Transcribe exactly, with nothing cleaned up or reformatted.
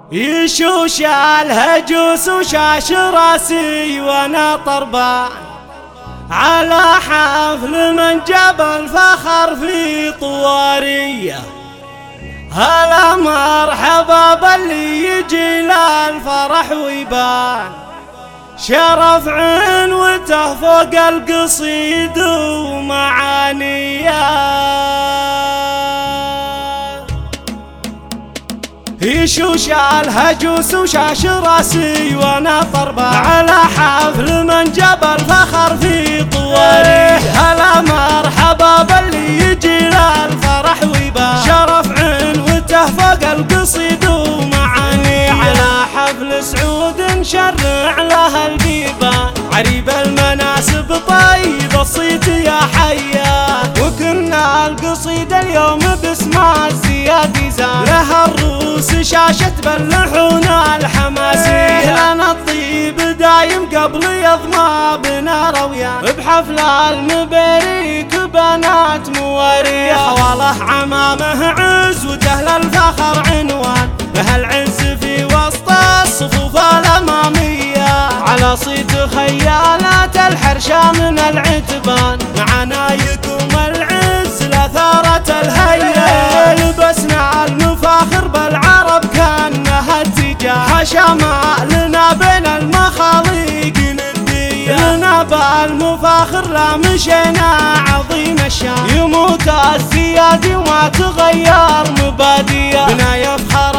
يشوش الهجوس وشاش راسي وانا طربان على حفل من جاب الفخر في طواريه. هلا مرحبا باللي يجي للفرح ويبان شرف عنوته فوق القصيد ومعانيه. يشوش الهجوس وشاش راسي وانا طربة على حفل من جاب الفخر في طواري. هلا مرحبا باللي يجي للفرح ويبان شرف عنوته فوق القصيد ومعاني. على حفل سعود نشرع له البيبان عريب المناسب طيب الصيت يا حياه. وكنا القصيد اليوم باسم الزياد يزان لها الروس شاشة باللحون الحماسية. لنا الطيب دايم قبل يضمى بنا رويان بحفل المباريك بنات مواريه. والله عمامه عز وتهل الفخر عنوان له العز في وسط الصفوف الأمامية. على صيت خيالات الحرشة من العتبان معنا يكم العز لثارة الهيئة. لبسنا المفاخر بالعرب كأنها اتجاه حشا ما لنا بين المخاليق ندية. لنا بالمفاخر لا مشينا عظيم الشان يموت الزيادي وما تغير مبادئه. بنا يفخر